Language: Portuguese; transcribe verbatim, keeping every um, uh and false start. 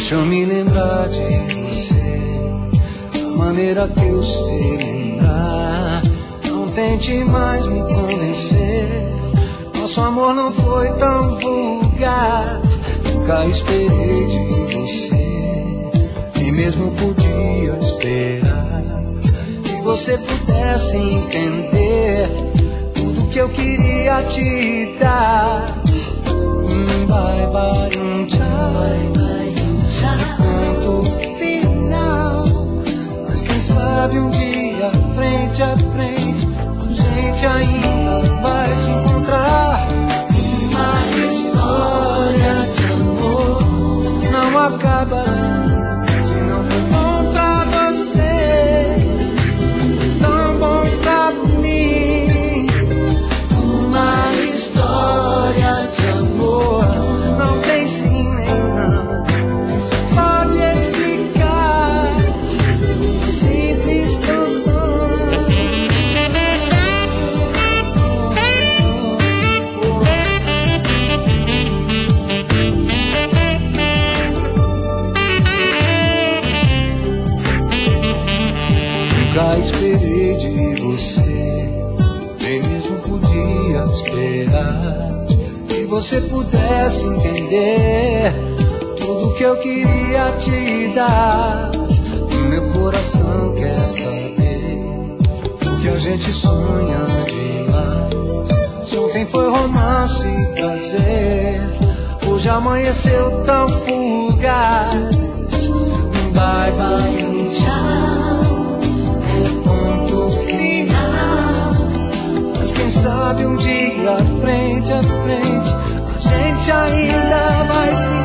Deixa eu me lembrar de você, da maneira que eu sei lembrar. Não tente mais me convencer, nosso amor não foi tão vulgar. Nunca esperei de você, nem mesmo podia esperar que você pudesse entender tudo que eu queria te dar. Um bye bye, um tchau, ponto final. Mas quem sabe um dia, frente a frente, a gente ainda vai se encontrar. Uma história de amor não acaba assim, se não for bom pra você, tão bom pra mim. Uma história de amor não tem sim nem não, nem se pode explicar. Uma simples canção. Nunca esperei de você, nem mesmo podia esperar que você pudesse entender tudo que eu queria te dar. O meu coração quer saber o que a gente sonha demais. Se ontem foi romance e prazer, hoje amanheceu tão fugaz. Bye bye, um tchau, ponto final. Mas quem sabe um dia, frente a frente, a gente ainda vai se